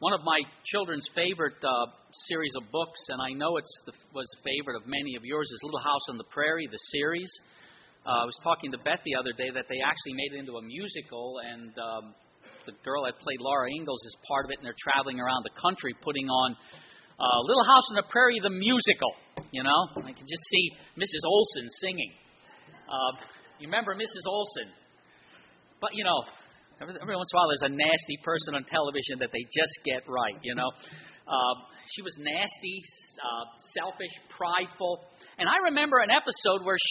One of my children's favorite series of books, and I know was a favorite of many of yours, is Little House on the Prairie, the series. I was talking to Beth the other day that they actually made it into a musical, and the girl that played Laura Ingalls is part of it, and they're traveling around the country putting on Little House on the Prairie, the musical. You know, I can just see Mrs. Olsen singing. You remember Mrs. Olsen? But, you know, every once in a while there's a nasty person on television that they just get right, you know. She was nasty, selfish, prideful. And I remember an episode where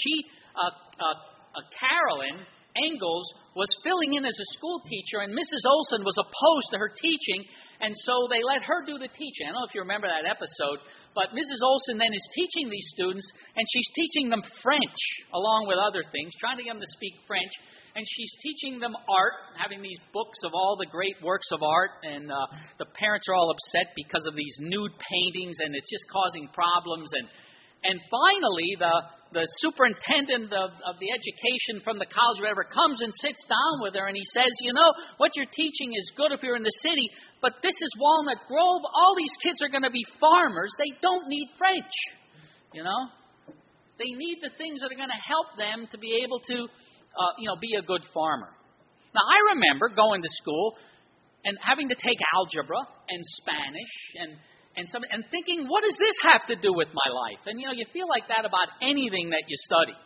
Carolyn Ingalls was filling in as a school teacher, and Mrs. Olsen was opposed to her teaching, and so they let her do the teaching. I don't know if you remember that episode, but Mrs. Olsen then is teaching these students, and she's teaching them French, along with other things, trying to get them to speak French. And she's teaching them art, having these books of all the great works of art, and the parents are all upset because of these nude paintings, and it's just causing problems. And finally, the superintendent of the education from the college, whatever, comes and sits down with her, and he says, you know, what you're teaching is good if you're in the city, but this is Walnut Grove. All these kids are going to be farmers. They don't need French, you know. They need the things that are going to help them to be able to be a good farmer. Now, I remember going to school and having to take algebra and Spanish and thinking, what does this have to do with my life? And, you know, you feel like that about anything that you study.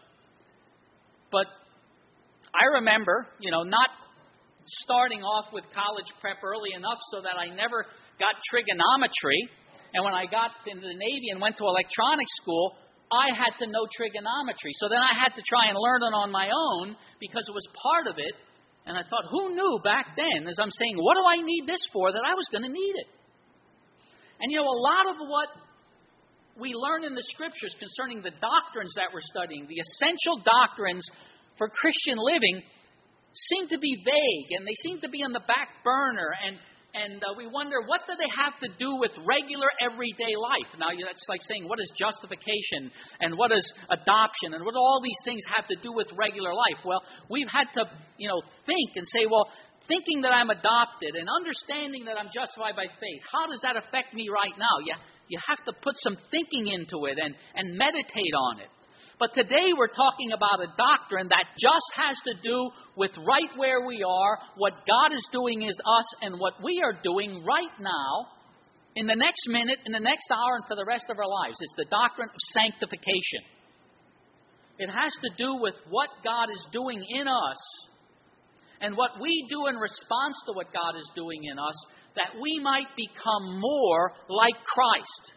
But I remember, you know, not starting off with college prep early enough so that I never got trigonometry. And when I got into the Navy and went to electronics school, I had to know trigonometry. So then I had to try and learn it on my own because it was part of it. And I thought, who knew back then, as I'm saying, what do I need this for, that I was going to need it? And, you know, a lot of what we learn in the Scriptures concerning the doctrines that we're studying, the essential doctrines for Christian living, seem to be vague, and they seem to be on the back burner, and we wonder, what do they have to do with regular everyday life? Now, that's like saying, what is justification, and what is adoption, and what do all these things have to do with regular life? Well, we've had to, you know, think and say, well, thinking that I'm adopted and understanding that I'm justified by faith, how does that affect me right now? You have to put some thinking into it and meditate on it. But today we're talking about a doctrine that just has to do with right where we are, what God is doing is us, and what we are doing right now, in the next minute, in the next hour, and for the rest of our lives. It's the doctrine of sanctification. It has to do with what God is doing in us, and what we do in response to what God is doing in us, that we might become more like Christ.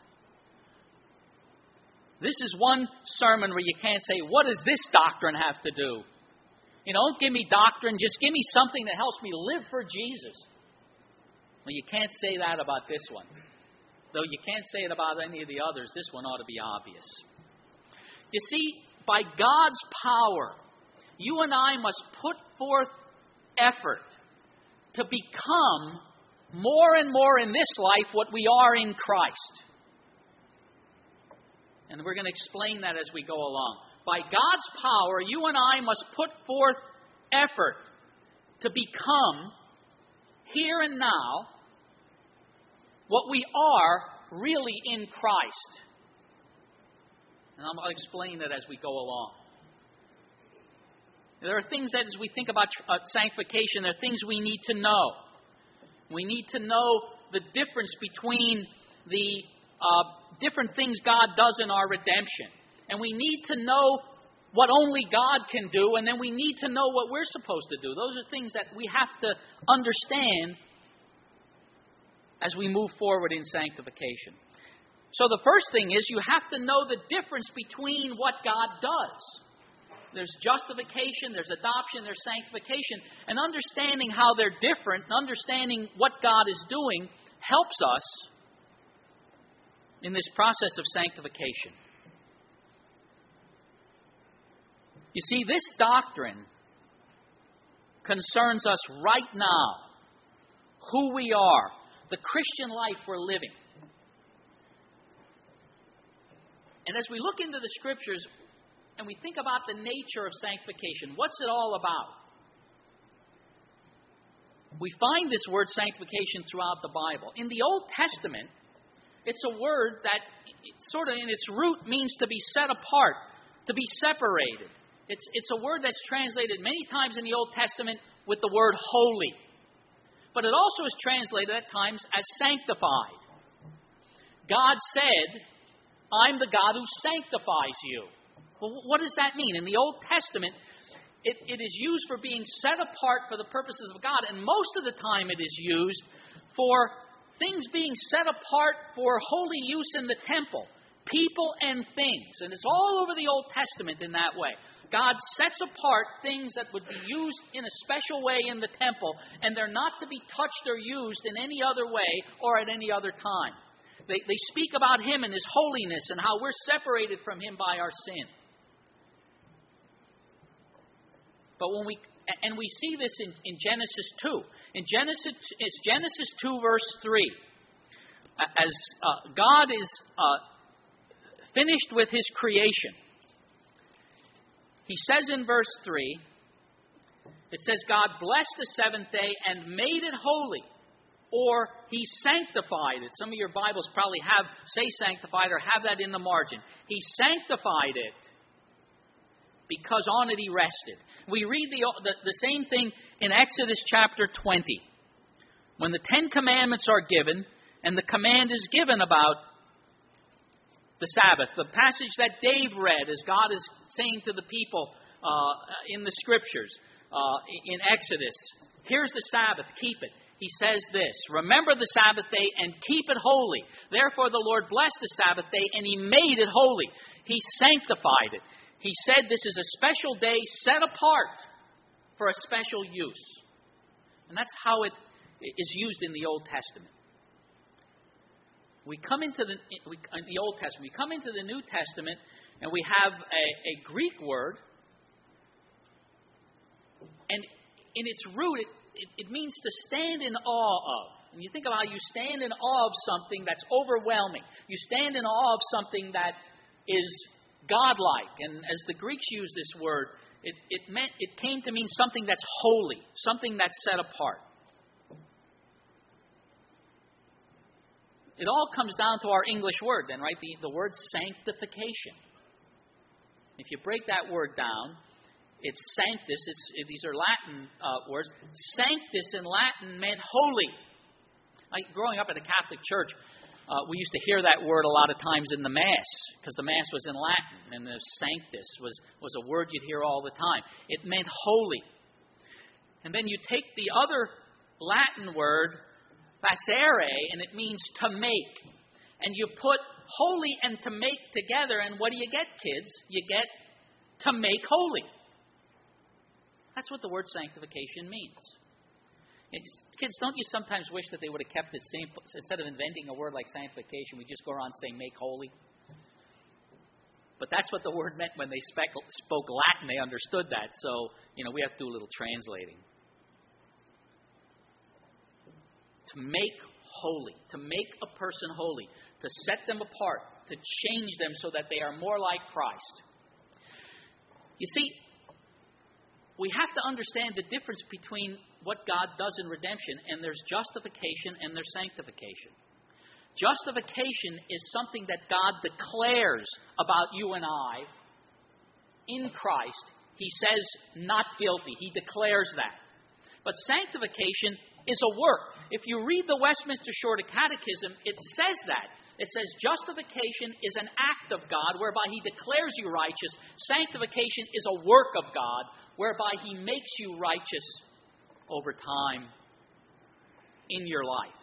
This is one sermon where you can't say, what does this doctrine have to do? You know, don't give me doctrine, just give me something that helps me live for Jesus. Well, you can't say that about this one. Though you can't say it about any of the others, this one ought to be obvious. You see, by God's power, you and I must put forth effort to become more and more in this life what we are in Christ. And we're going to explain that as we go along. By God's power, you and I must put forth effort to become, here and now, what we are really in Christ. And I'll explain that as we go along. There are things that, as we think about sanctification, there are things we need to know. We need to know the difference between the different things God does in our redemption. And we need to know what only God can do, and then we need to know what we're supposed to do. Those are things that we have to understand as we move forward in sanctification. So the first thing is you have to know the difference between what God does. There's justification, there's adoption, there's sanctification. And understanding how they're different and understanding what God is doing helps us in this process of sanctification. You see, this doctrine concerns us right now, who we are, the Christian life we're living. And as we look into the Scriptures and we think about the nature of sanctification, what's it all about? We find this word sanctification throughout the Bible. In the Old Testament, it's a word that sort of in its root means to be set apart, to be separated. It's a word that's translated many times in the Old Testament with the word holy. But it also is translated at times as sanctified. God said, I'm the God who sanctifies you. Well, what does that mean? In the Old Testament, it is used for being set apart for the purposes of God. And most of the time it is used for things being set apart for holy use in the temple. People and things. And it's all over the Old Testament in that way. God sets apart things that would be used in a special way in the temple, and they're not to be touched or used in any other way or at any other time. They speak about Him and His holiness and how we're separated from Him by our sin. But when we see this in Genesis 2. In Genesis 2 verse 3. As God is finished with His creation, He says in verse 3, it says, God blessed the seventh day and made it holy, or He sanctified it. Some of your Bibles probably say sanctified or have that in the margin. He sanctified it because on it He rested. We read the same thing in Exodus chapter 20. When the Ten Commandments are given, and the command is given about the Sabbath, the passage that Dave read as God is saying to the people in the Scriptures, in Exodus, here's the Sabbath, keep it. He says this, remember the Sabbath day and keep it holy. Therefore the Lord blessed the Sabbath day and He made it holy. He sanctified it. He said this is a special day set apart for a special use. And that's how it is used in the Old Testament. We come into the Old Testament. We come into the New Testament, and we have a Greek word, and in its root, it means to stand in awe of. And you think about how you stand in awe of something that's overwhelming. You stand in awe of something that is godlike. And as the Greeks use this word, it came to mean something that's holy, something that's set apart. It all comes down to our English word then, right? The word sanctification. If you break that word down, it's sanctus. These are Latin words. Sanctus in Latin meant holy. Like growing up at a Catholic church, we used to hear that word a lot of times in the Mass, because the Mass was in Latin, and the sanctus was a word you'd hear all the time. It meant holy. And then you take the other Latin word, facere, and it means to make. And you put holy and to make together, and what do you get, kids? You get to make holy. That's what the word sanctification means. Kids, don't you sometimes wish that they would have kept it simple? Instead of inventing a word like sanctification, we just go around saying make holy? But that's what the word meant when they spoke Latin. They understood that. So, we have to do a little translating. To make holy, to make a person holy, to set them apart, to change them so that they are more like Christ. You see, we have to understand the difference between what God does in redemption, and there's justification and there's sanctification. Justification is something that God declares about you and I in Christ. He says, not guilty. He declares that. But sanctification is a work. If you read the Westminster Shorter Catechism, it says that. It says justification is an act of God whereby He declares you righteous. Sanctification is a work of God whereby He makes you righteous over time in your life.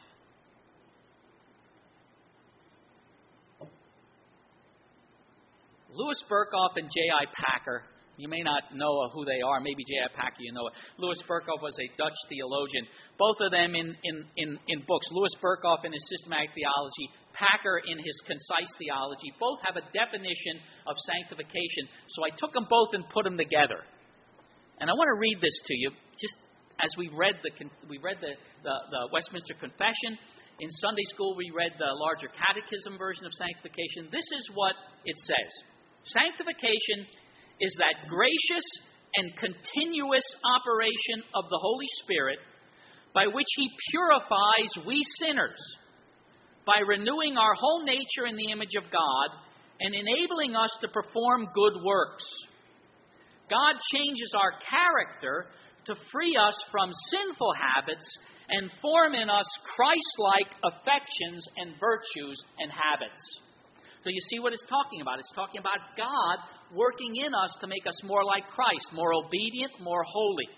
Louis Berkhof and J.I. Packer, you may not know who they are. Maybe J.I. Packer, you know it. Louis Berkhof was a Dutch theologian. Both of them in books. Louis Berkhof in his systematic theology, Packer in his concise theology, both have a definition of sanctification. So I took them both and put them together. And I want to read this to you, just as we read the Westminster Confession. In Sunday school, we read the larger catechism version of sanctification. This is what it says. Sanctification is that gracious and continuous operation of the Holy Spirit by which He purifies we sinners, by renewing our whole nature in the image of God and enabling us to perform good works. God changes our character to free us from sinful habits and form in us Christ-like affections and virtues and habits. So you see what it's talking about. It's talking about God working in us to make us more like Christ, more obedient, more holy.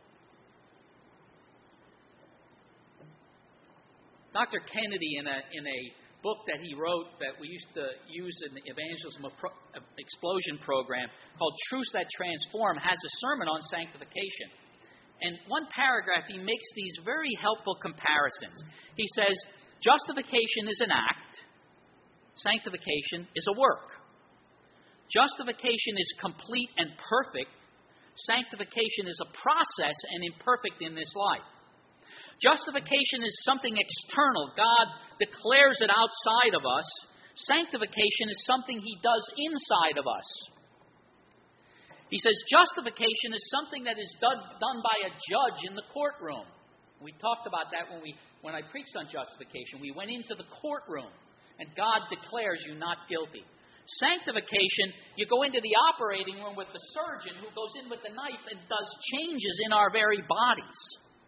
Dr. Kennedy, in a book that he wrote that we used to use in the Evangelism Explosion program called Truths That Transform, has a sermon on sanctification. And one paragraph, he makes these very helpful comparisons. He says, justification is an act. Sanctification is a work. Justification is complete and perfect. Sanctification is a process and imperfect in this life. Justification is something external. God declares it outside of us. Sanctification is something He does inside of us. He says justification is something that is done by a judge in the courtroom. We talked about that when I preached on justification. We went into the courtroom, and God declares you not guilty. Sanctification, you go into the operating room with the surgeon who goes in with the knife and does changes in our very bodies.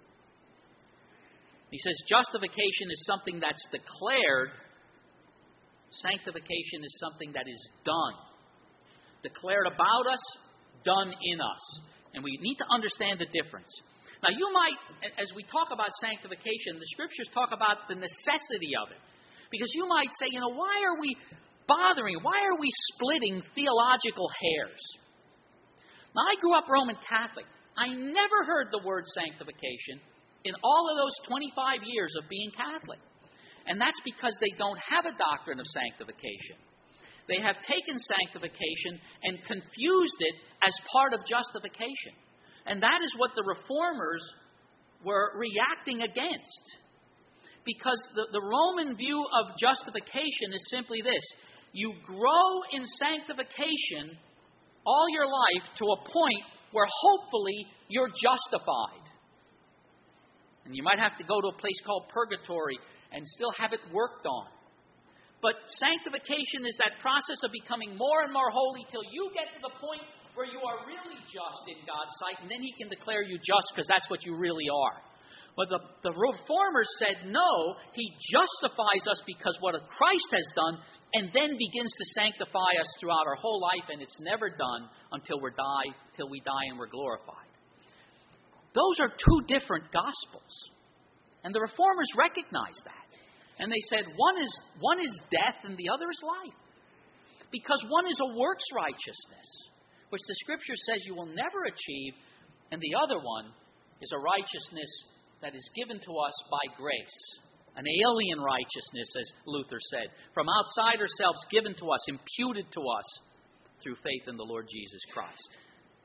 He says justification is something that's declared. Sanctification is something that is done. Declared about us, done in us. And we need to understand the difference. Now you might, as we talk about sanctification, the Scriptures talk about the necessity of it. Because you might say, why are we bothering? Why are we splitting theological hairs? Now I grew up Roman Catholic. I never heard the word sanctification in all of those 25 years of being Catholic. And that's because they don't have a doctrine of sanctification. They have taken sanctification and confused it as part of justification. And that is what the Reformers were reacting against. Because the Roman view of justification is simply this. You grow in sanctification all your life to a point where hopefully you're justified. And you might have to go to a place called purgatory and still have it worked on. But sanctification is that process of becoming more and more holy till you get to the point where you are really just in God's sight, and then He can declare you just because that's what you really are. But the Reformers said, no, He justifies us because what Christ has done, and then begins to sanctify us throughout our whole life, and it's never done until we die and we're glorified. Those are two different gospels. And the Reformers recognized that. And they said one is death and the other is life. Because one is a works righteousness, which the Scripture says you will never achieve, and the other one is a righteousness that is given to us by grace. An alien righteousness, as Luther said, from outside ourselves, given to us, imputed to us through faith in the Lord Jesus Christ.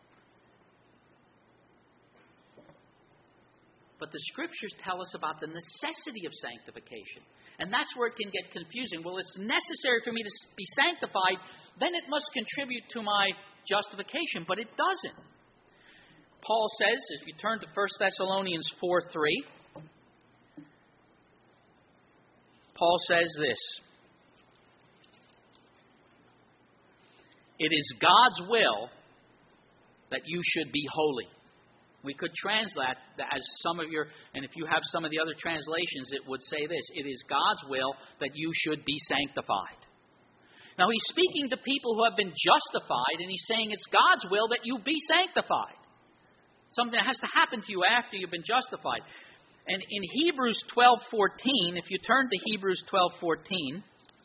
But the Scriptures tell us about the necessity of sanctification. And that's where it can get confusing. Well, it's necessary for me to be sanctified, then it must contribute to my justification. But it doesn't. Paul says, if you turn to 1 Thessalonians 4:3, Paul says this. It is God's will that you should be holy. We could translate that as some of and if you have some of the other translations, it would say this. It is God's will that you should be sanctified. Now, he's speaking to people who have been justified, and he's saying it's God's will that you be sanctified. Something that has to happen to you after you've been justified. And in Hebrews 12:14, if you turn to Hebrews 12:14,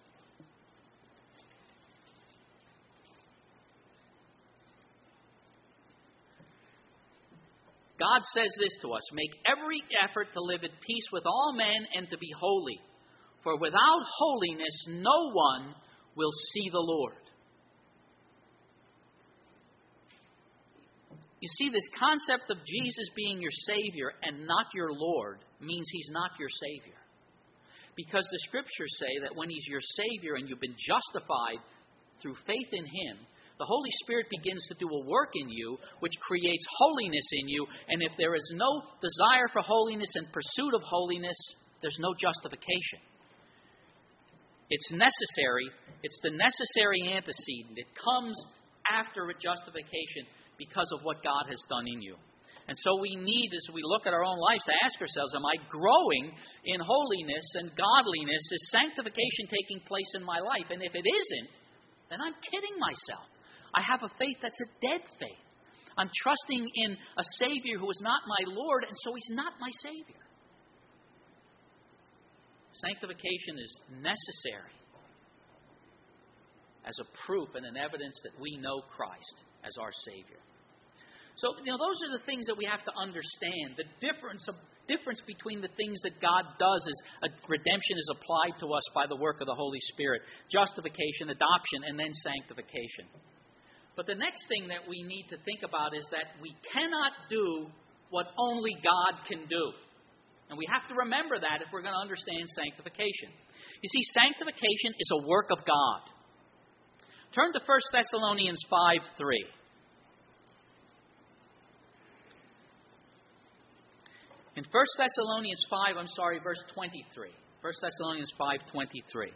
God says this to us, make every effort to live at peace with all men and to be holy. For without holiness, no one will see the Lord. You see, this concept of Jesus being your Savior and not your Lord means He's not your Savior. Because the Scriptures say that when He's your Savior and you've been justified through faith in Him, the Holy Spirit begins to do a work in you which creates holiness in you. And if there is no desire for holiness and pursuit of holiness, there's no justification. It's necessary. It's the necessary antecedent. It comes after justification because of what God has done in you. And so we need, as we look at our own lives, to ask ourselves, am I growing in holiness and godliness? Is sanctification taking place in my life? And if it isn't, then I'm kidding myself. I have a faith that's a dead faith. I'm trusting in a Savior who is not my Lord, and so He's not my Savior. Sanctification is necessary as a proof and an evidence that we know Christ as our Savior. So, those are the things that we have to understand. The difference between the things that God does is redemption is applied to us by the work of the Holy Spirit. Justification, adoption, and then sanctification. But the next thing that we need to think about is that we cannot do what only God can do. And we have to remember that if we're going to understand sanctification. You see, sanctification is a work of God. Turn to 1 Thessalonians 5:3. In 1 Thessalonians 5, verse 23. 1 Thessalonians 5:23.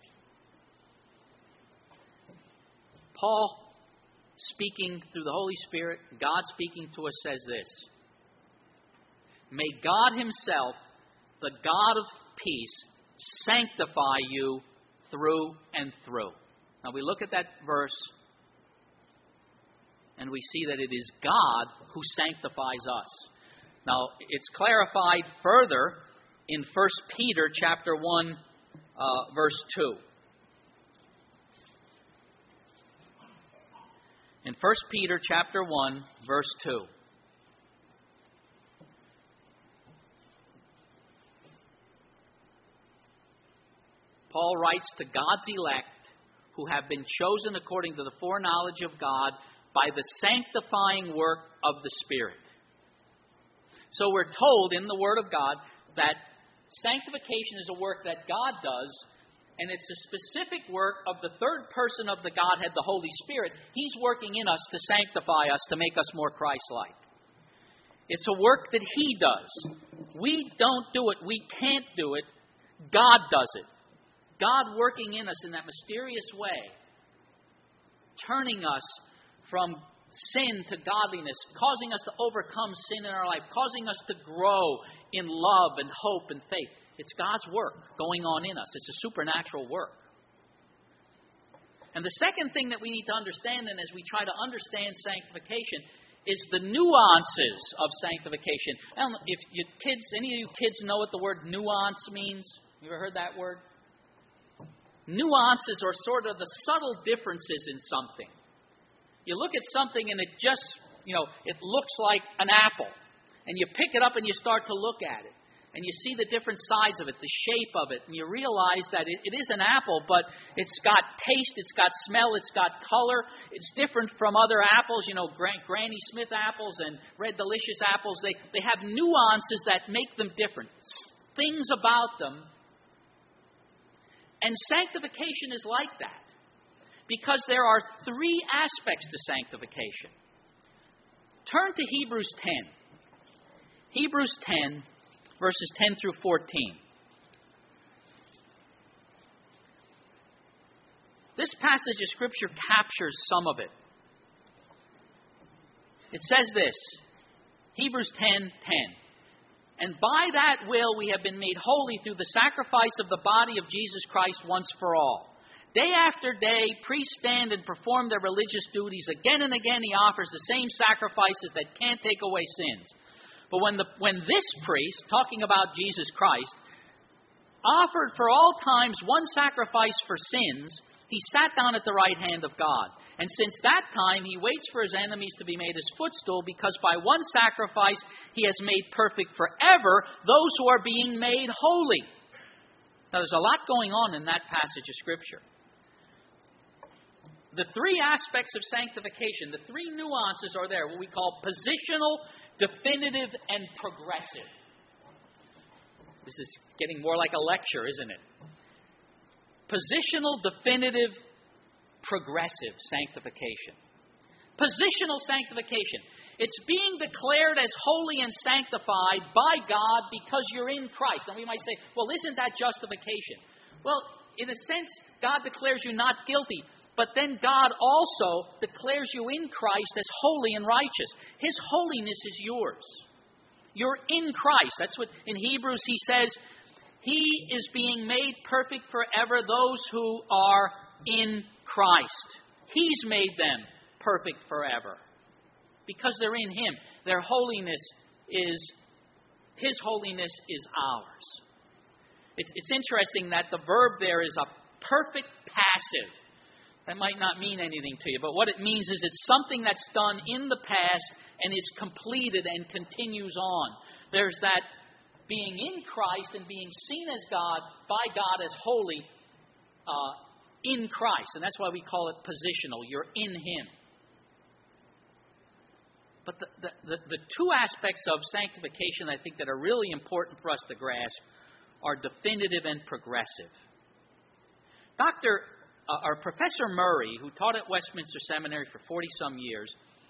Paul, speaking through the Holy Spirit, God speaking to us, says this: May God Himself, the God of peace, sanctify you through and through. Now we look at that verse, and we see that it is God who sanctifies us. Now, it's clarified further in 1 Peter chapter 1, verse 2. In 1 Peter chapter 1, verse 2. Paul writes to God's elect who have been chosen according to the foreknowledge of God by the sanctifying work of the Spirit. So we're told in the Word of God that sanctification is a work that God does, and it's a specific work of the third person of the Godhead, the Holy Spirit. He's working in us to sanctify us, to make us more Christ-like. It's a work that He does. We don't do it. We can't do it. God does it. God working in us in that mysterious way, turning us from sin to godliness, causing us to overcome sin in our life, causing us to grow in love and hope and faith. It's God's work going on in us. It's a supernatural work. And the second thing that we need to understand then as we try to understand sanctification is the nuances of sanctification. I don't know if you kids, any of you kids know what the word nuance means? You ever heard that word? Nuances are sort of the subtle differences in something. You look at something and it just, it looks like an apple. And you pick it up and you start to look at it. And you see the different sides of it, the shape of it. And you realize that it is an apple, but it's got taste, it's got smell, it's got color. It's different from other apples, Granny Smith apples and Red Delicious apples. They have nuances that make them different. Things about them. And sanctification is like that. Because there are three aspects to sanctification. Turn to Hebrews 10. Hebrews 10, verses 10 through 14. This passage of Scripture captures some of it. It says this, Hebrews 10:10. And by that will we have been made holy through the sacrifice of the body of Jesus Christ once for all. Day after day, priests stand and perform their religious duties. Again and again, he offers the same sacrifices that can't take away sins. But when this priest, talking about Jesus Christ, offered for all times one sacrifice for sins, he sat down at the right hand of God. And since that time, he waits for his enemies to be made his footstool, because by one sacrifice he has made perfect forever those who are being made holy. Now, there's a lot going on in that passage of Scripture. The three aspects of sanctification, the three nuances are there, what we call positional, definitive, and progressive. This is getting more like a lecture, isn't it? Positional, definitive, progressive sanctification. Positional sanctification. It's being declared as holy and sanctified by God because you're in Christ. And we might say, well, isn't that justification? Well, in a sense, God declares you not guilty. But then God also declares you in Christ as holy and righteous. His holiness is yours. You're in Christ. That's what in Hebrews he says, He is being made perfect forever, those who are in Christ. He's made them perfect forever. Because they're in Him. Their holiness is, His holiness is ours. It's interesting that the verb there is a perfect passive. That might not mean anything to you, but what it means is it's something that's done in the past and is completed and continues on. There's that being in Christ and being seen as God, by God as holy, in Christ. And that's why we call it positional. You're in Him. But the two aspects of sanctification I think that are really important for us to grasp are definitive and progressive. Professor Murray, who taught at Westminster Seminary for 40-some years,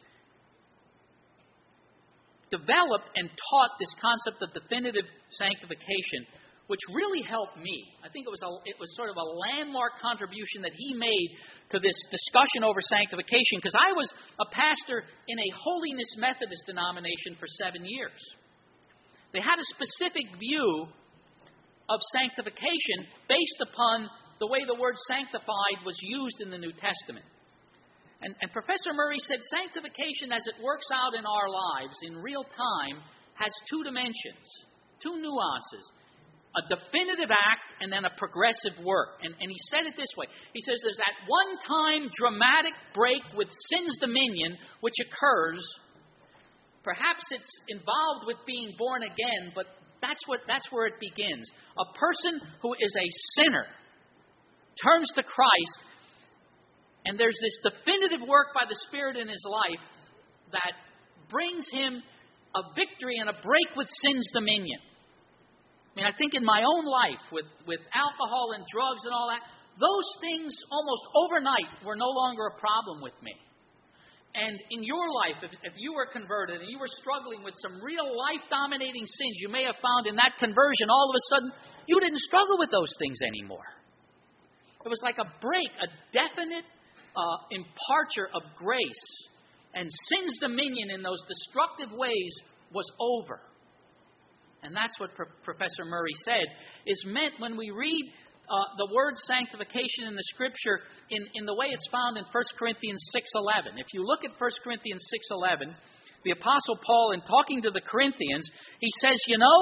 developed and taught this concept of definitive sanctification, which really helped me. I think it was sort of a landmark contribution that he made to this discussion over sanctification, because I was a pastor in a Holiness Methodist denomination for 7 years. They had a specific view of sanctification based upon the way the word sanctified was used in the New Testament. And Professor Murray said sanctification as it works out in our lives in real time has two dimensions, two nuances, a definitive act and then a progressive work. And he said it this way. He says there's that one-time dramatic break with sin's dominion which occurs. Perhaps it's involved with being born again, but that's where it begins. A person who is a sinner turns to Christ, and there's this definitive work by the Spirit in his life that brings him a victory and a break with sin's dominion. I mean, I think in my own life, with alcohol and drugs and all that, those things almost overnight were no longer a problem with me. And in your life, if you were converted and you were struggling with some real life-dominating sins, you may have found in that conversion, all of a sudden, you didn't struggle with those things anymore. It was like a break, a definite imparture of grace. And sin's dominion in those destructive ways was over. And that's what Professor Murray said is meant when we read the word sanctification in the Scripture in the way it's found in 1 Corinthians 6:11. If you look at 1 Corinthians 6:11, the Apostle Paul, in talking to the Corinthians, he says,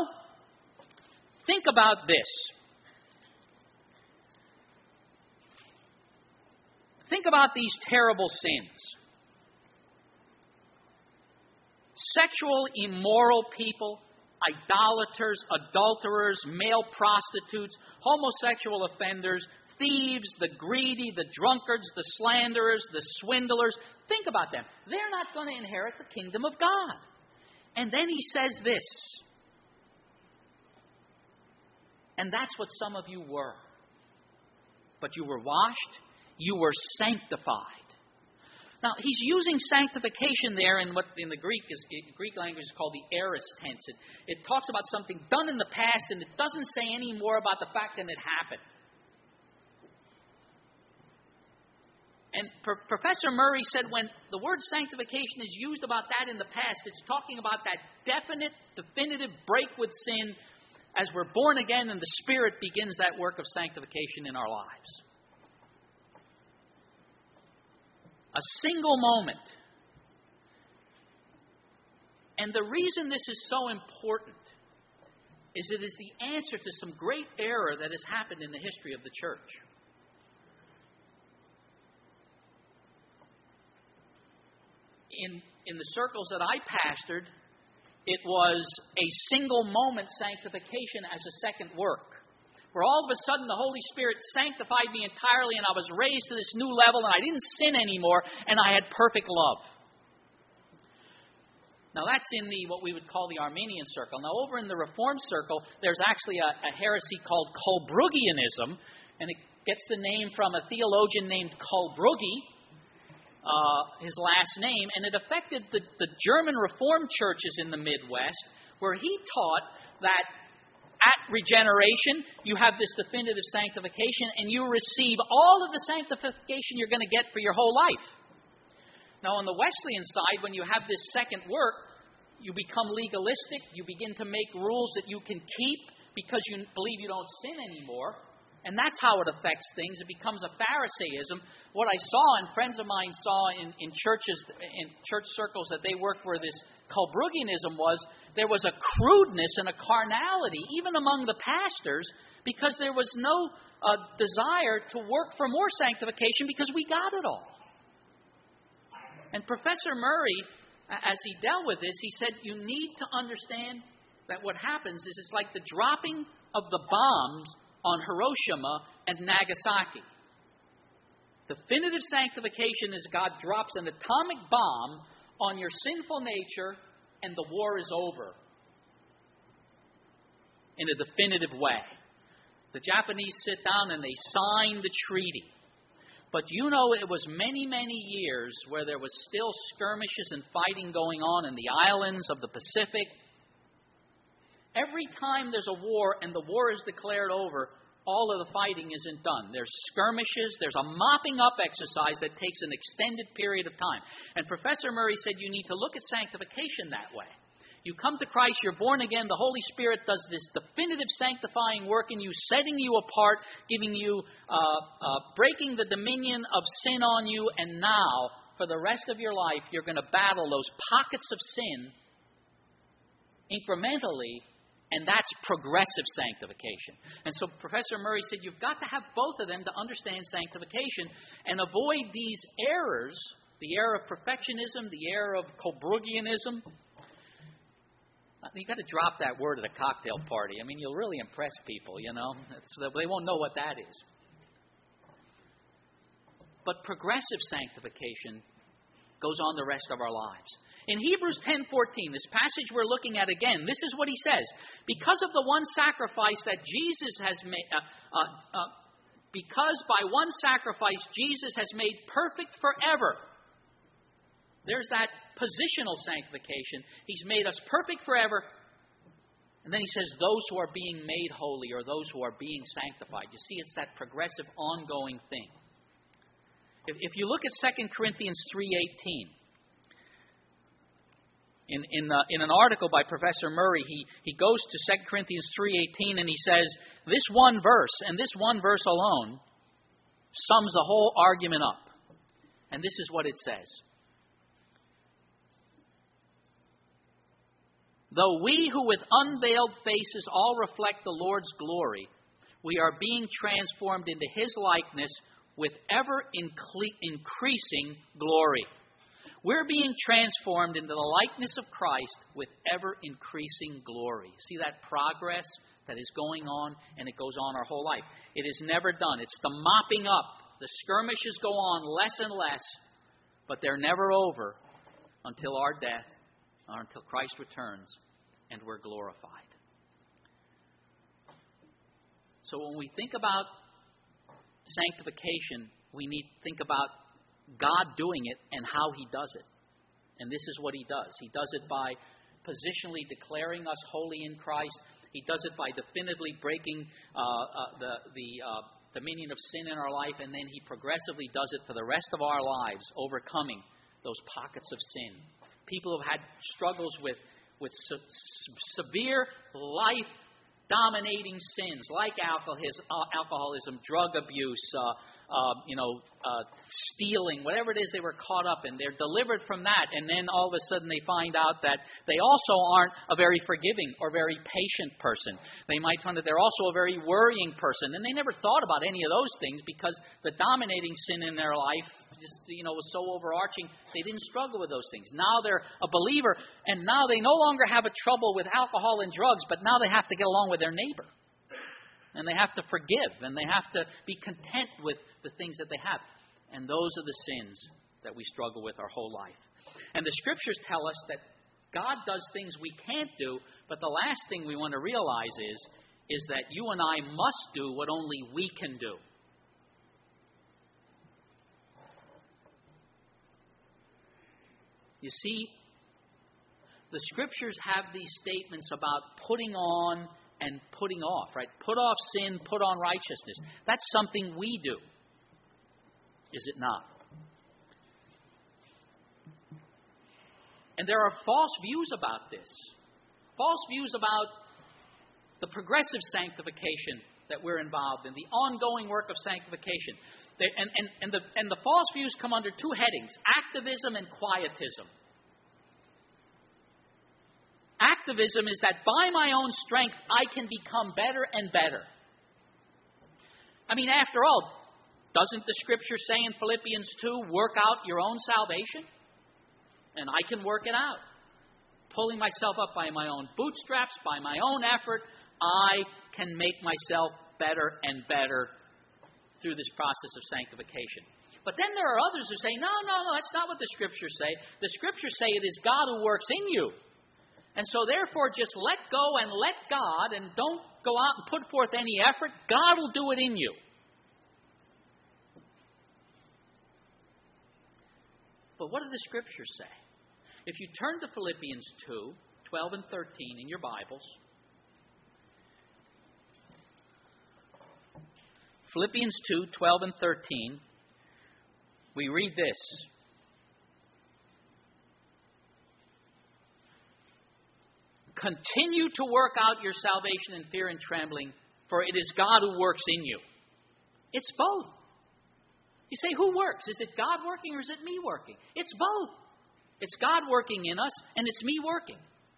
think about this. Think about these terrible sins. Sexual, immoral people, idolaters, adulterers, male prostitutes, homosexual offenders, thieves, the greedy, the drunkards, the slanderers, the swindlers. Think about them. They're not going to inherit the kingdom of God. And then he says this. And that's what some of you were. But you were washed. You were sanctified. Now, he's using sanctification there in what in the Greek language is called the aorist tense. It talks about something done in the past, and it doesn't say any more about the fact that it happened. And Professor Murray said when the word sanctification is used about that in the past, it's talking about that definite, definitive break with sin as we're born again and the Spirit begins that work of sanctification in our lives. A single moment. And the reason this is so important is it is the answer to some great error that has happened in the history of the church. In the circles that I pastored, it was a single moment sanctification as a second work. Where all of a sudden the Holy Spirit sanctified me entirely and I was raised to this new level and I didn't sin anymore and I had perfect love. Now that's in what we would call the Arminian circle. Now over in the Reformed circle, there's actually a heresy called Coelbrugianism, and it gets the name from a theologian named Coelbrugge, his last name, and it affected the German Reformed churches in the Midwest, where he taught that at regeneration, you have this definitive sanctification, and you receive all of the sanctification you're going to get for your whole life. Now, on the Wesleyan side, when you have this second work, you become legalistic. You begin to make rules that you can keep because you believe you don't sin anymore. And that's how it affects things. It becomes a Pharisaism. What I saw, and friends of mine saw in churches, in church circles that they worked where this Coelbrugianism was, there was a crudeness and a carnality, even among the pastors, because there was no desire to work for more sanctification because we got it all. And Professor Murray, as he dealt with this, he said, you need to understand that what happens is it's like the dropping of the bombs on Hiroshima and Nagasaki. Definitive sanctification is God drops an atomic bomb on your sinful nature and the war is over in a definitive way. The Japanese sit down and they sign the treaty. But you know, it was many, many years where there was still skirmishes and fighting going on in the islands of the Pacific. Every time there's a war and the war is declared over, all of the fighting isn't done. There's skirmishes, there's a mopping up exercise that takes an extended period of time. And Professor Murray said you need to look at sanctification that way. You come to Christ, you're born again, the Holy Spirit does this definitive sanctifying work in you, setting you apart, giving you, breaking the dominion of sin on you, and now, for the rest of your life, you're going to battle those pockets of sin incrementally, and that's progressive sanctification. And so Professor Murray said you've got to have both of them to understand sanctification and avoid these errors, the error of perfectionism, the error of Coelbrugianism. You've got to drop that word at a cocktail party. I mean, you'll really impress people, you know. They won't know what that is. But progressive sanctification goes on the rest of our lives. In Hebrews 10:14, this passage we're looking at again, this is what he says. Because of the one sacrifice that Jesus has made, because by one sacrifice Jesus has made perfect forever. There's that positional sanctification. He's made us perfect forever. And then he says, those who are being made holy or those who are being sanctified. You see, it's that progressive, ongoing thing. If you look at 2 Corinthians 3:18, in an article by Professor Murray, he goes to 2 Corinthians 3:18 and he says, this one verse, and this one verse alone, sums the whole argument up. And this is what it says. Though we who with unveiled faces all reflect the Lord's glory, we are being transformed into His likeness with ever increasing glory. We're being transformed into the likeness of Christ with ever increasing glory. See that progress that is going on, and it goes on our whole life. It is never done. It's the mopping up. The skirmishes go on less and less, but they're never over until our death, or until Christ returns and we're glorified. So when we think about sanctification, we need to think about God doing it and how He does it. And this is what He does. He does it by positionally declaring us holy in Christ. He does it by definitively breaking the dominion of sin in our life. And then He progressively does it for the rest of our lives, overcoming those pockets of sin. People who have had struggles with severe life-dominating sins like alcoholism, drug abuse, stealing, whatever it is they were caught up in. They're delivered from that, and then all of a sudden they find out that they also aren't a very forgiving or very patient person. They might find that they're also a very worrying person, and they never thought about any of those things because the dominating sin in their life just, was so overarching, they didn't struggle with those things. Now they're a believer, and now they no longer have a trouble with alcohol and drugs, but now they have to get along with their neighbor. And they have to forgive, and they have to be content with the things that they have. And those are the sins that we struggle with our whole life. And the Scriptures tell us that God does things we can't do, but the last thing we want to realize is that you and I must do what only we can do. You see, the Scriptures have these statements about putting on and putting off, right? Put off sin, put on righteousness. That's something we do, is it not? And there are false views about this. False views about the progressive sanctification that we're involved in, the ongoing work of sanctification. And the false views come under two headings: activism and quietism. Activism is that by my own strength, I can become better and better. I mean, after all, doesn't the Scripture say in Philippians 2, work out your own salvation? And I can work it out. Pulling myself up by my own bootstraps, by my own effort, I can make myself better and better through this process of sanctification. But then there are others who say, no, that's not what the Scriptures say. The Scriptures say it is God who works in you. And so therefore just let go and let God, and don't go out and put forth any effort. God will do it in you. But what do the Scriptures say? If you turn to Philippians 2, 12 and 13 in your Bibles, Philippians 2, 12 and 13, we read this. Continue to work out your salvation in fear and trembling, for it is God who works in you. It's both. You say, who works? Is it God working or is it me working? It's both. It's God working in us, and it's me working.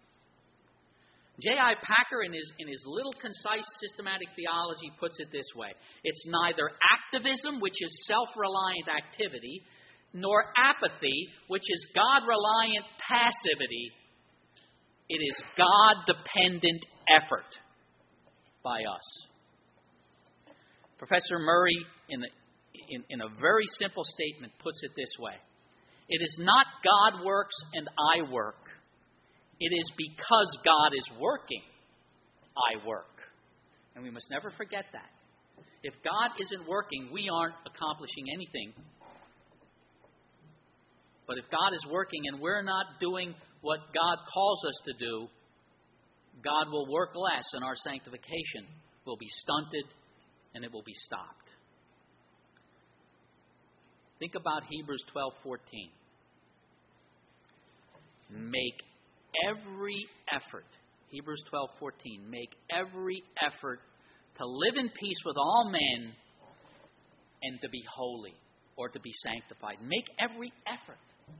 J.I. Packer, in his little concise systematic theology, puts it this way. It's neither activism, which is self-reliant activity, nor apathy, which is God-reliant passivity. It is God-dependent effort by us. Professor Murray, in a very simple statement, puts it this way. It is not God works and I work. It is because God is working, I work. And we must never forget that. If God isn't working, we aren't accomplishing anything. But if God is working and we're not doing what God calls us to do, God will work less and our sanctification will be stunted and it will be stopped. Think about Hebrews 12:14. Make every effort, Hebrews 12:14, make every effort to live in peace with all men and to be holy or to be sanctified. Make every effort.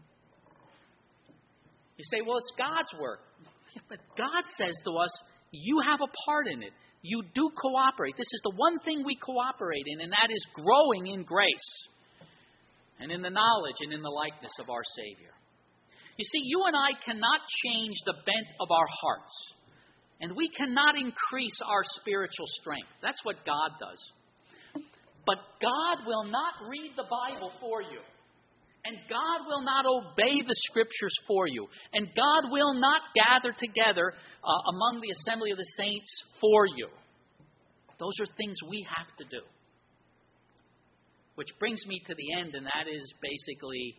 You say, well, it's God's work. But God says to us, you have a part in it. You do cooperate. This is the one thing we cooperate in, and that is growing in grace and in the knowledge and in the likeness of our Savior. You see, you and I cannot change the bent of our hearts, and we cannot increase our spiritual strength. That's what God does. But God will not read the Bible for you, and God will not obey the Scriptures for you, and God will not gather together among the assembly of the saints for you. Those are things we have to do. Which brings me to the end, and that is basically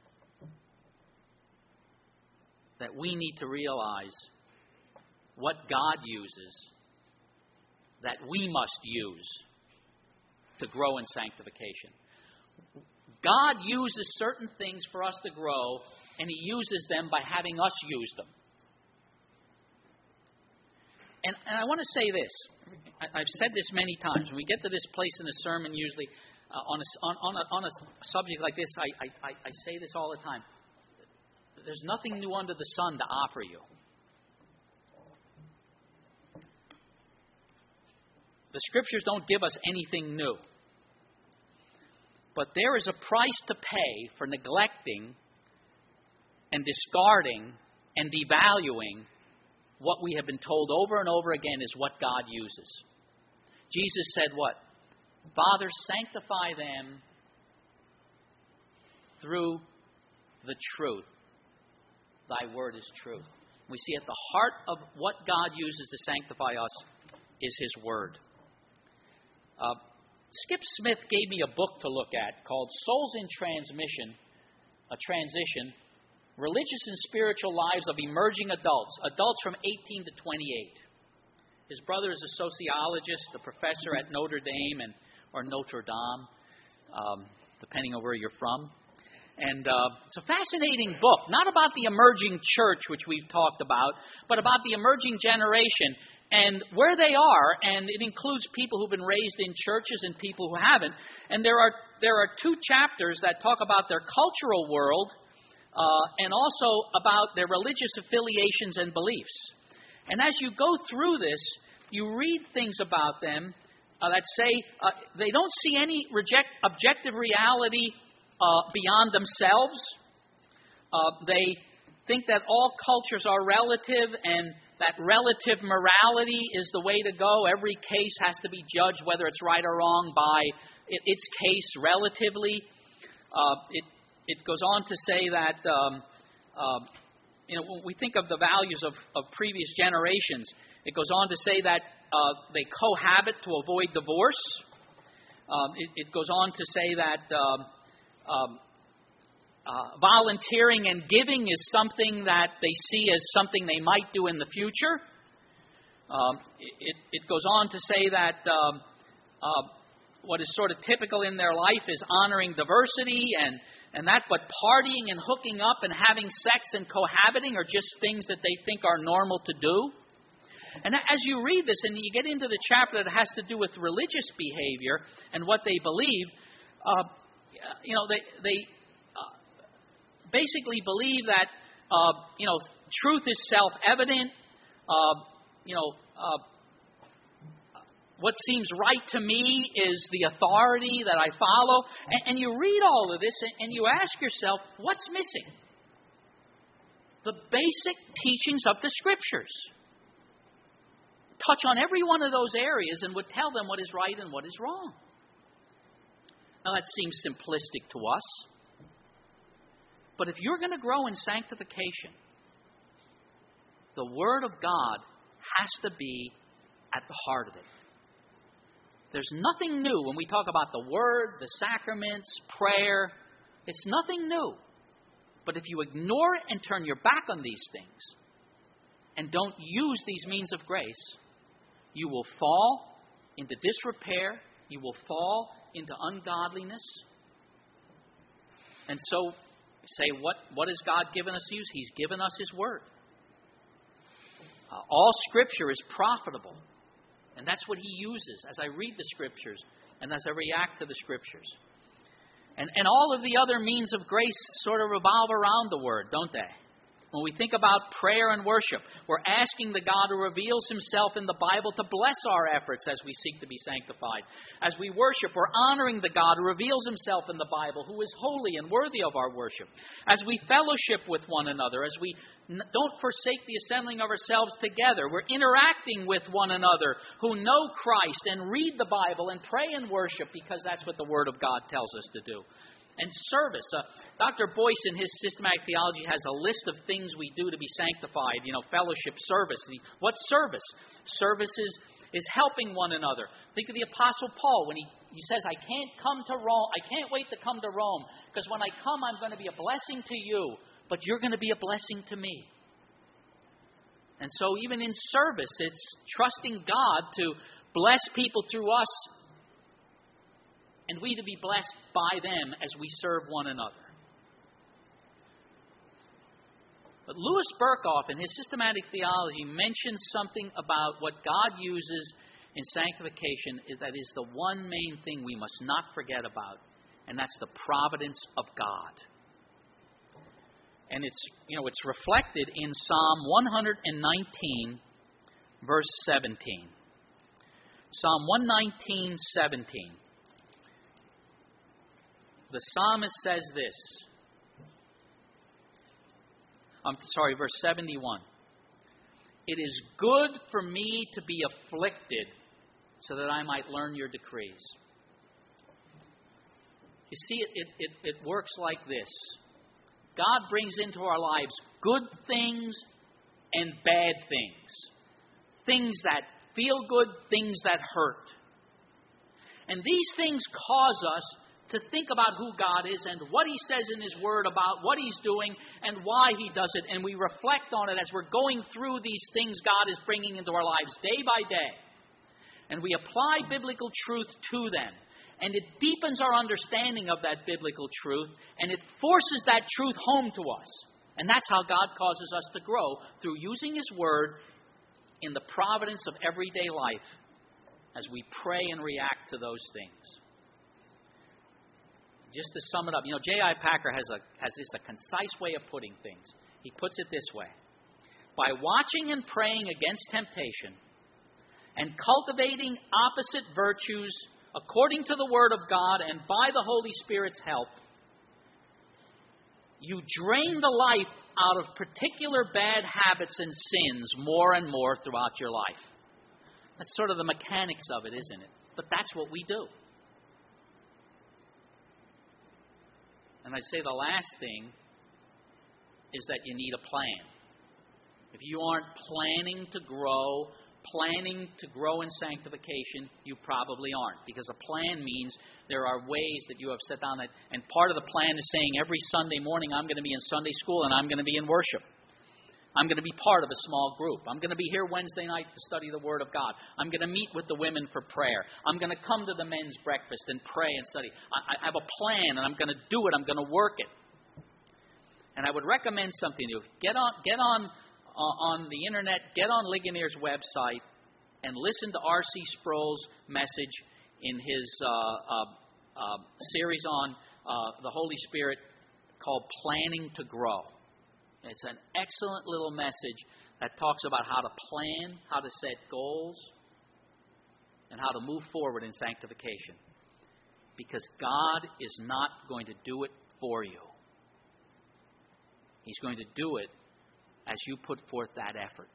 that we need to realize what God uses that we must use to grow in sanctification. God uses certain things for us to grow, and He uses them by having us use them. And I want to say this. I've said this many times. When we get to this place in the sermon, usually on a subject like this, I say this all the time. There's nothing new under the sun to offer you. The Scriptures don't give us anything new. But there is a price to pay for neglecting and discarding and devaluing what we have been told over and over again is what God uses. Jesus said what? Father, sanctify them through the truth. Thy word is truth. We see at the heart of what God uses to sanctify us is His Word. Skip Smith gave me a book to look at called Souls in Transition, Religious and Spiritual Lives of Emerging Adults from 18 to 28. His brother is a sociologist, a professor at Notre Dame or Notre Dame, depending on where you're from. And it's a fascinating book, not about the emerging church, which we've talked about, but about the emerging generation and where they are. And it includes people who've been raised in churches and people who haven't. And there are two chapters that talk about their cultural world and also about their religious affiliations and beliefs. And as you go through this, you read things about them that say they don't see any objective reality beyond themselves. They think that all cultures are relative and that relative morality is the way to go. Every case has to be judged, whether it's right or wrong, by its case relatively. It goes on to say that when we think of the values of previous generations, it goes on to say that they cohabit to avoid divorce. It goes on to say that volunteering and giving is something that they see as something they might do in the future. It goes on to say that what is sort of typical in their life is honoring diversity and that, but partying and hooking up and having sex and cohabiting are just things that they think are normal to do. And as you read this and you get into the chapter that has to do with religious behavior and what they believe, they basically believe that truth is self-evident. What seems right to me is the authority that I follow. And you read all of this and you ask yourself, what's missing? The basic teachings of the Scriptures touch on every one of those areas and would tell them what is right and what is wrong. Now that seems simplistic to us. But if you're going to grow in sanctification, the Word of God has to be at the heart of it. There's nothing new when we talk about the Word, the sacraments, prayer. It's nothing new. But if you ignore it and turn your back on these things and don't use these means of grace, you will fall into disrepair. You will fall into ungodliness. And so, say, what has God given us to use? He's given us His Word. All Scripture is profitable. And that's what He uses as I read the Scriptures and as I react to the Scriptures. And all of the other means of grace sort of revolve around the Word, don't they? When we think about prayer and worship, we're asking the God who reveals Himself in the Bible to bless our efforts as we seek to be sanctified. As we worship, we're honoring the God who reveals Himself in the Bible, who is holy and worthy of our worship. As we fellowship with one another, as we don't forsake the assembling of ourselves together, we're interacting with one another who know Christ and read the Bible and pray and worship because that's what the Word of God tells us to do. And service. Dr. Boyce in his systematic theology has a list of things we do to be sanctified. Fellowship, service. What's service? Service is helping one another. Think of the Apostle Paul when he says, I can't come to Rome. I can't wait to come to Rome because when I come, I'm going to be a blessing to you, but you're going to be a blessing to me. And so even in service, it's trusting God to bless people through us and we to be blessed by them as we serve one another. But Louis Berkhoff, in his systematic theology, mentions something about what God uses in sanctification that is the one main thing we must not forget about, and that's the providence of God. And it's reflected in Psalm 119, verse 17. Psalm 119, 17. The psalmist says this. Verse 71. It is good for me to be afflicted so that I might learn your decrees. You see, it works like this. God brings into our lives good things and bad things. Things that feel good, things that hurt. And these things cause us to think about who God is and what He says in His Word about what He's doing and why He does it. And we reflect on it as we're going through these things God is bringing into our lives day by day. And we apply biblical truth to them. And it deepens our understanding of that biblical truth. And it forces that truth home to us. And that's how God causes us to grow, through using His Word in the providence of everyday life as we pray and react to those things. Just to sum it up, J.I. Packer has a concise way of putting things. He puts it this way: by watching and praying against temptation and cultivating opposite virtues according to the Word of God and by the Holy Spirit's help, you drain the life out of particular bad habits and sins more and more throughout your life. That's sort of the mechanics of it, isn't it? But that's what we do. And I'd say the last thing is that you need a plan. If you aren't planning to grow in sanctification, you probably aren't. Because a plan means there are ways that you have set down. And part of the plan is saying every Sunday morning I'm going to be in Sunday school and I'm going to be in worship. I'm going to be part of a small group. I'm going to be here Wednesday night to study the Word of God. I'm going to meet with the women for prayer. I'm going to come to the men's breakfast and pray and study. I have a plan, and I'm going to do it. I'm going to work it. And I would recommend something to you. Get on the internet, get on Ligonier's website, and listen to R.C. Sproul's message in his series on the Holy Spirit called Planning to Grow. It's an excellent little message that talks about how to plan, how to set goals, and how to move forward in sanctification. Because God is not going to do it for you. He's going to do it as you put forth that effort.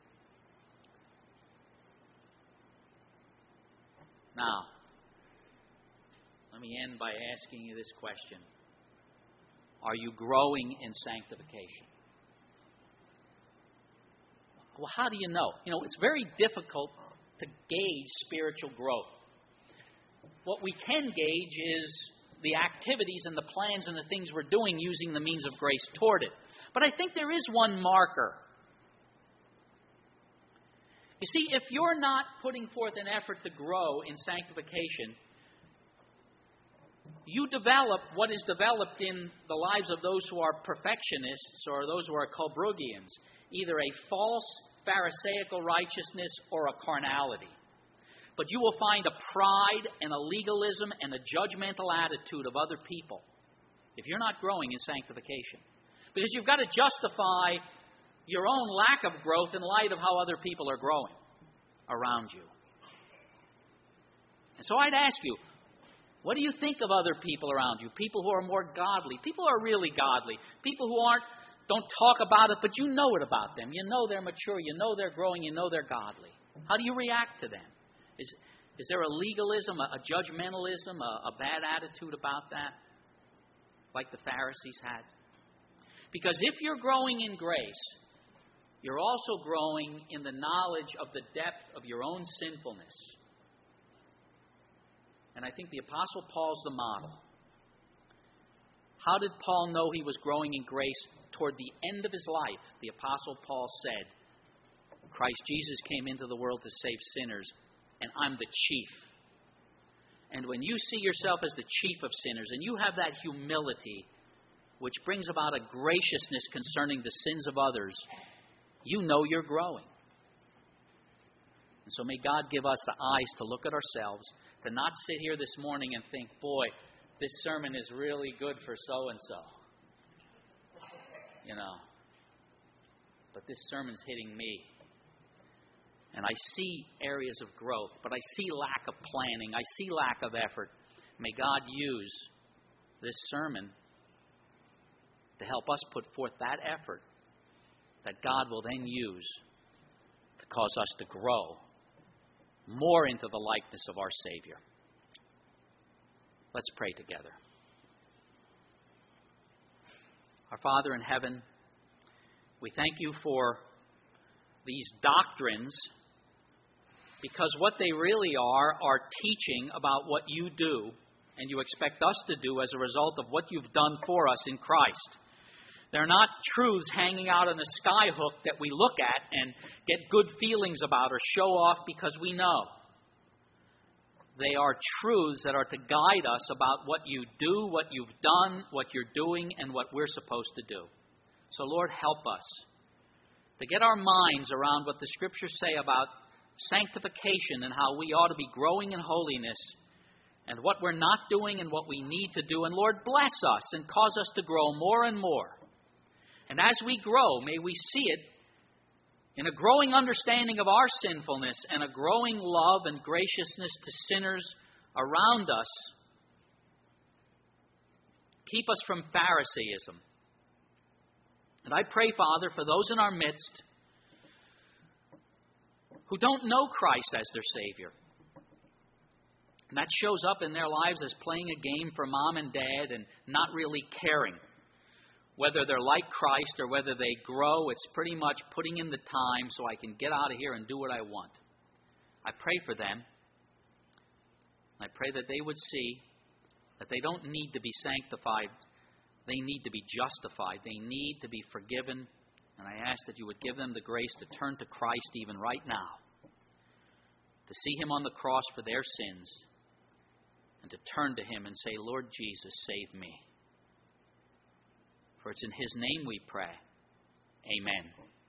Now, let me end by asking you this question. Are you growing in sanctification? Well, how do you know? It's very difficult to gauge spiritual growth. What we can gauge is the activities and the plans and the things we're doing using the means of grace toward it. But I think there is one marker. You see, if you're not putting forth an effort to grow in sanctification, you develop what is developed in the lives of those who are perfectionists or those who are Colbruggians, either a false Pharisaical righteousness or a carnality. But you will find a pride and a legalism and a judgmental attitude of other people if you're not growing in sanctification. Because you've got to justify your own lack of growth in light of how other people are growing around you. And so I'd ask you, what do you think of other people around you? People who are more godly. People who are really godly. People who don't talk about it, but you know it about them. You know they're mature. You know they're growing. You know they're godly. How do you react to them? Is there a legalism, a judgmentalism, a bad attitude about that, like the Pharisees had? Because if you're growing in grace, you're also growing in the knowledge of the depth of your own sinfulness. And I think the Apostle Paul's the model. How did Paul know he was growing in grace? Toward the end of his life, the Apostle Paul said, Christ Jesus came into the world to save sinners, and I'm the chief. And when you see yourself as the chief of sinners, and you have that humility, which brings about a graciousness concerning the sins of others, you know you're growing. And so may God give us the eyes to look at ourselves, to not sit here this morning and think, boy, this sermon is really good for so-and-so. But this sermon's hitting me. And I see areas of growth, but I see lack of planning. I see lack of effort. May God use this sermon to help us put forth that effort that God will then use to cause us to grow more into the likeness of our Savior. Let's pray together. Our Father in heaven, we thank you for these doctrines, because what they really are teaching about what you do and you expect us to do as a result of what you've done for us in Christ. They're not truths hanging out on a skyhook that we look at and get good feelings about or show off because we know. They are truths that are to guide us about what you do, what you've done, what you're doing, and what we're supposed to do. So, Lord, help us to get our minds around what the Scriptures say about sanctification and how we ought to be growing in holiness and what we're not doing and what we need to do. And, Lord, bless us and cause us to grow more and more. And as we grow, may we see it in a growing understanding of our sinfulness and a growing love and graciousness to sinners around us. Keep us from Pharisaism. And I pray, Father, for those in our midst who don't know Christ as their Savior. And that shows up in their lives as playing a game for mom and dad and not really caring. Whether they're like Christ or whether they grow, it's pretty much putting in the time so I can get out of here and do what I want. I pray for them. I pray that they would see that they don't need to be sanctified. They need to be justified. They need to be forgiven. And I ask that you would give them the grace to turn to Christ even right now. To see Him on the cross for their sins. And to turn to Him and say, Lord Jesus, save me. For it's in His name we pray. Amen.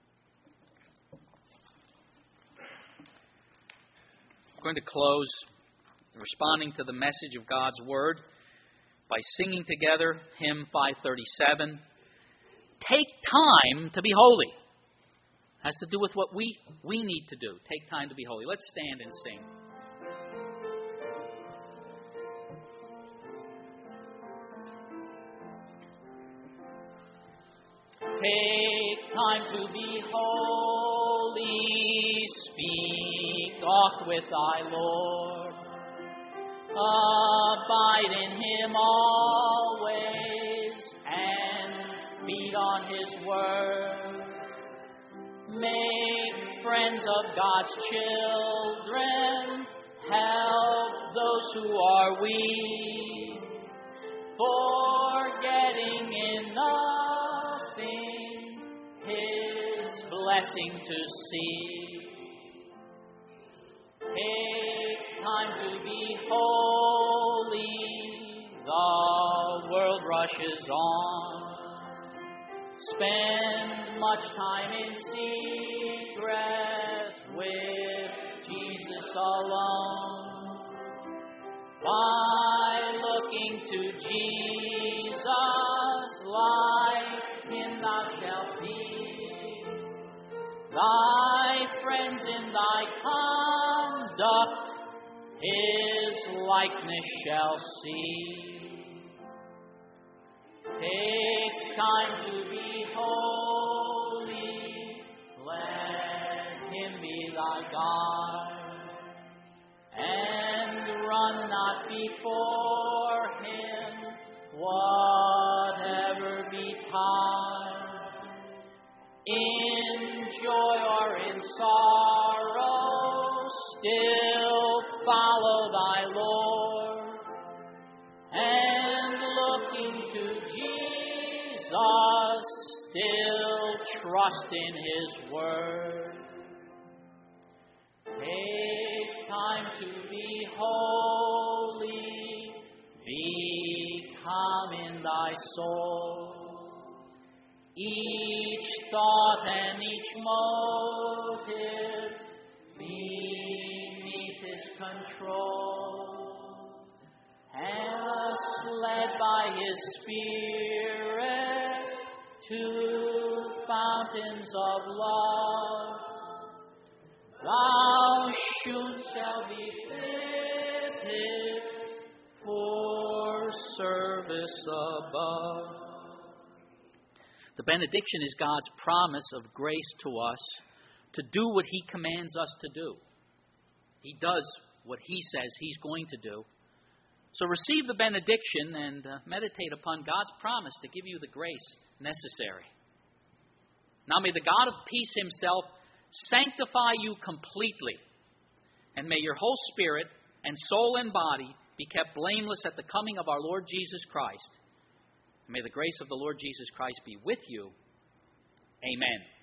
I'm going to close responding to the message of God's Word by singing together hymn 537, Take Time to Be Holy. It has to do with what we need to do. Take time to be holy. Let's stand and sing. Take time to be holy, speak oft with thy Lord. Abide in Him always, and feed on His word. Make friends of God's children, help those who are weak, forgetting in nothing His blessing to see. Take time to be holy, the world rushes on. Spend much time in secret with Jesus alone. By looking to Jesus, like Him thou shalt be. Thy friends in thy conduct His likeness shall see. Take time to be holy, let Him be thy guide, and run not before Him, whatever betide. In joy or in sorrow, still follow thy Lord, and looking to Jesus, still trust in His word. Take time to be holy, be calm in thy soul. Each thought and each motive beneath His control, and led by His Spirit to fountains of love, thou soon shalt be fitted for service above. The benediction is God's promise of grace to us to do what He commands us to do. He does what He says He's going to do. So receive the benediction and meditate upon God's promise to give you the grace necessary. Now may the God of peace Himself sanctify you completely. And may your whole spirit and soul and body be kept blameless at the coming of our Lord Jesus Christ. And may the grace of the Lord Jesus Christ be with you. Amen.